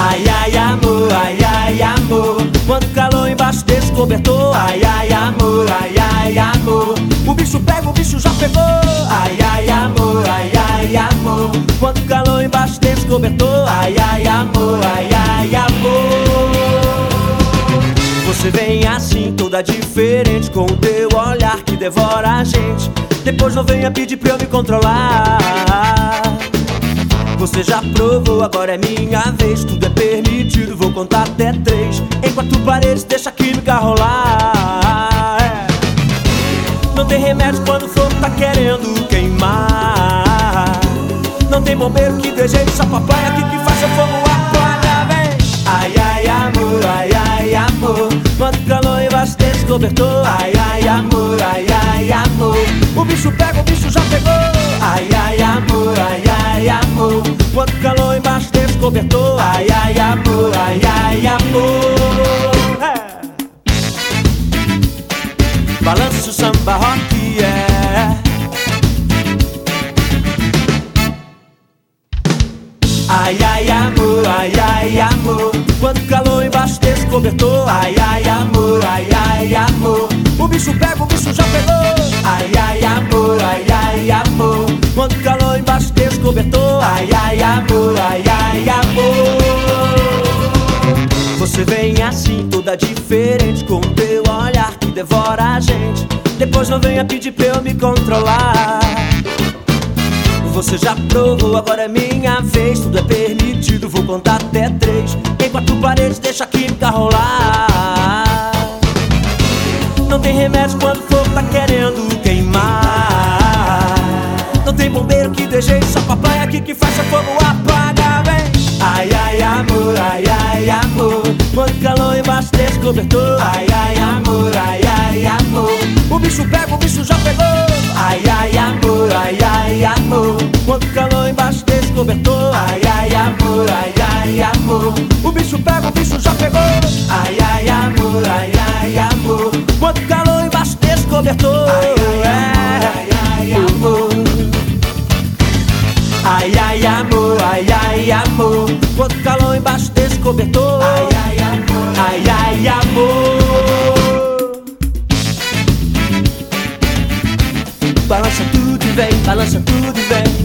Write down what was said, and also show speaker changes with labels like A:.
A: Ai, ai, amor, quanto calor embaixo desse cobertor. Ai, ai, amor, o bicho pega, o bicho já pegou. Ai, amor, quanto calor embaixo desse cobertor. Ai, amor. Você vem assim, toda diferente, com o teu olhar que devora a gente. Depois não venha pedir pra eu me controlar. Você já provou, agora é minha vez. Tudo é permitido, vou contar até 3. Em 4 paredes, deixa a química rolar. Não tem remédio quando o fogo tá querendo queimar. Não tem bombeiro que dê jeito, só papai aqui que faz seu fogo apagar, vem. Ai, amor, quanto calor embaixo desse cobertor. Ai, amor, o bicho pega, o bicho já pegou. Ai, amor, quanto calor embaixo desse cobertor. Ai, amor. Balança o samba rock, yeah. Ai, amor, quanto calor embaixo desse cobertor. Ai, amor, o bicho pega, o bicho já pegou. Ai, amor, quanto calor embaixo desse cobertor. Ai, amor. Você vem assim, toda diferente, com o teu olhar que devora a gente. Depois não venha pedir pra eu me controlar. Você já provou, agora é minha vez. Tudo é permitido, vou contar até 3. Em 4 paredes, deixa a química rolar. Não tem remédio quando o fogo tá querendo queimar. Não tem bombeiro que dê jeito, só papai aqui que faz seu fogo apagar, vem. Ai, amor, quanto calor embaixo desse cobertor. Ai, amor, o bicho pega, o bicho já pegou. Ai, amor, quanto calor embaixo desse cobertor. Ai, amor, o bicho pega, o bicho já pegou. Ai, amor, quanto calor embaixo desse cobertor. Ai, amor, quanto calor embaixo desse cobertor. Ai, amor. Balança tudo e vem, balança tudo e vem.